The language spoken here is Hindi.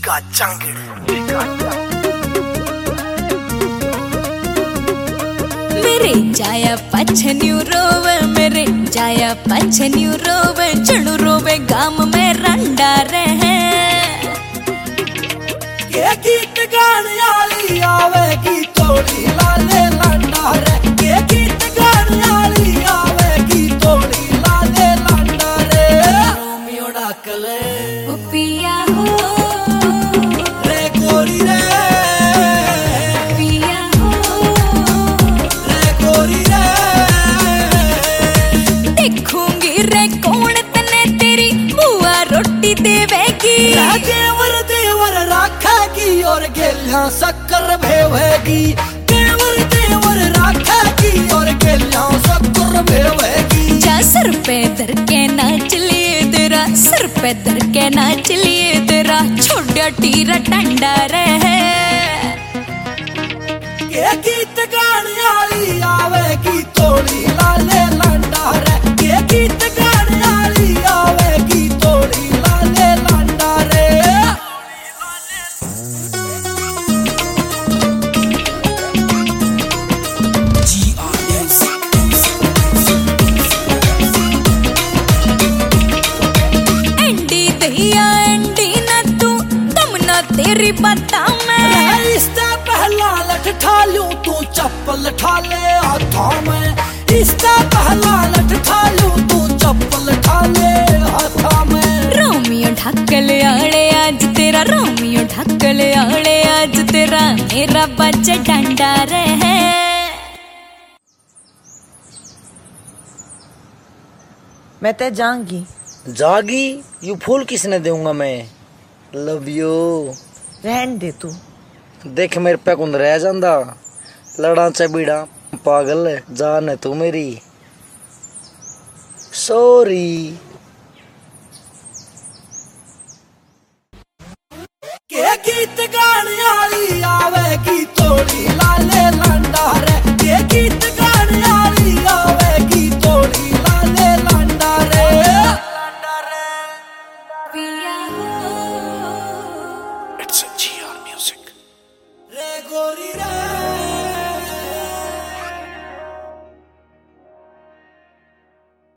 टिका चांगड़ मेरे जाया पछन्यू रोवे, मेरे जाया पछन्यू रोवे, चढ़ू रोवे गाम में रंडा रहे। के गीत गाने वाली आवेगी तोड़ी लाले लंडा रे, के गीत गाने वाली आवेगी तोड़ी लाले लंडा रे। रोमियो डाकले ओ पिया हो रे गोरी रे, पिया हो रे गोरी रे। देखूंगी रे कौन तने तेरी बुआ रोटी देवेगी। देवर देवर राखेगी और गेलियां शक्कर भेवेगी। देवर देवर राखेगी और गेलियां शक्कर भेवेगी। जा सर पे धर के नाच लिए तेरा, सर पे धर के नाच लिए तेरा, छोड़ा टीरा टंडा रहे। के गीत गाने वाली आवेगी तोड़ी लाले लंडा रे, के गीत गाने वाली आवेगी तोड़ी लाले लंडा रे। एंडी दहिया एंडी ना तू, तुम ना तेरी बता मैं। इससे पहला लठ ठालूं तू चप्पल ठाले हाथों में। इससे पहला लठ ठालूं तू चप्पल ठाले हाथों में। रोमियो ढक्कल आड़े आज तेरा, रोमियो ढक्कल आड़े आज तेरा, मेरा बच्चा डंडा रहे। मैं ते जाऊंगी। जागी यू फूल किसने दूंगा मैं। Love you. रहन दे तू। देख मेरे पे कुंद रह जांदा, लड़ा चबीड़ा पागल जान है तू मेरी। सॉरी।